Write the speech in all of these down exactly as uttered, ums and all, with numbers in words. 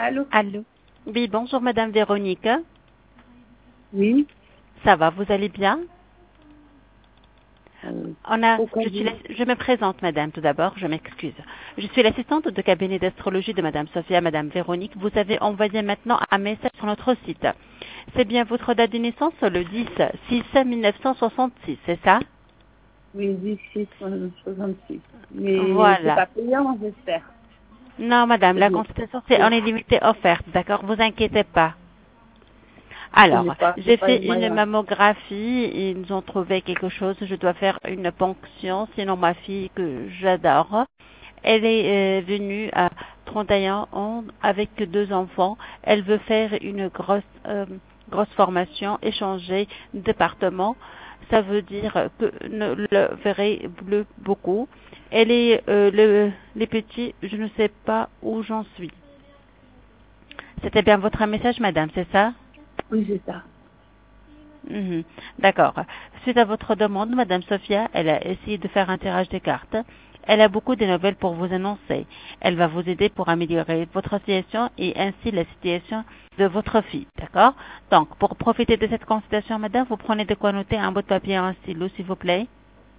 Allô? Allô. Oui, bonjour Madame Véronique. Oui. Ça va, vous allez bien? Euh, On a, pourquoi je, suis vous? la- je me présente Madame tout d'abord, je m'excuse. Je suis l'assistante de cabinet d'astrologie de Madame Sophia, Madame Véronique. Vous avez envoyé maintenant un message sur notre site. C'est bien votre date de naissance, le dix six mille neuf cent soixante-six, c'est ça? Oui, dix-six soixante-six. Mais c'est Voilà. pas payant, j'espère. Non Madame, C'est la bien. consultation c'est en C'est- illimité offerte, d'accord? Vous inquiétez pas. Parce que j'ai Alors, pas, j'ai j'ai pas les fait une moyens. mammographie, ils ont trouvé quelque chose, je dois faire une ponction, sinon ma fille que j'adore, elle est euh, venue à trente et un ans avec deux enfants, elle veut faire une grosse, euh, grosse formation, échanger de département, ça veut dire que ne le verrez plus beaucoup. Elle est, euh, le, les petits, je ne sais pas où j'en suis. C'était bien votre message, madame, c'est ça? Oui, c'est ça. Mhm. D'accord. Suite à votre demande, Madame Sophia, elle a essayé de faire un tirage de cartes. Elle a beaucoup de nouvelles pour vous annoncer. Elle va vous aider pour améliorer votre situation et ainsi la situation de votre fille. D'accord? Donc, pour profiter de cette consultation, Madame, vous prenez de quoi noter un bout de papier et un stylo, s'il vous plaît.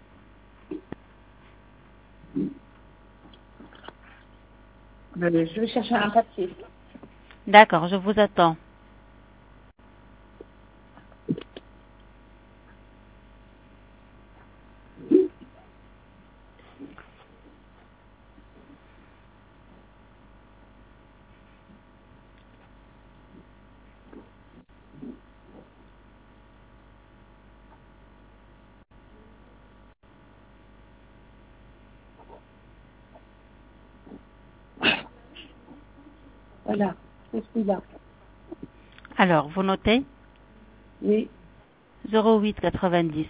Euh, je vais chercher un papier. D'accord, je vous attends. Voilà. Je suis là. Alors, vous notez Oui. zéro huit quatre-vingt-dix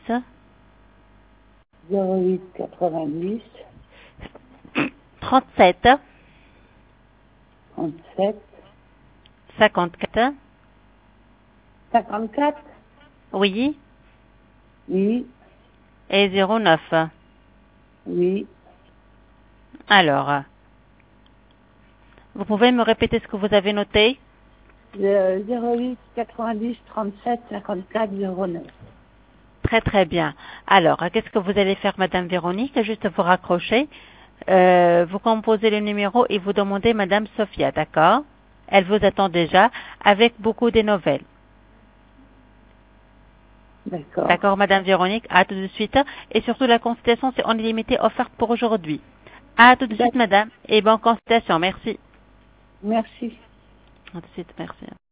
zéro huit quatre-vingt-dix trente-sept trente-sept cinquante-quatre. cinquante-quatre. Oui, Oui. et zéro neuf. Oui. Alors, vous pouvez me répéter ce que vous avez noté? Euh, zéro huit quatre-vingt-dix trente-sept cinquante-quatre zéro neuf. Très très bien. Alors, qu'est-ce que vous allez faire, Madame Véronique? Juste vous raccrocher, euh, vous composez le numéro et vous demandez Madame Sophia, d'accord? Elle vous attend déjà avec beaucoup de nouvelles. D'accord. D'accord, Madame Véronique? À tout de suite. Et surtout, la consultation, c'est en illimité offerte pour aujourd'hui. À tout de suite, D'accord. Madame, et bonne consultation. Merci. Merci. À tout de suite, merci.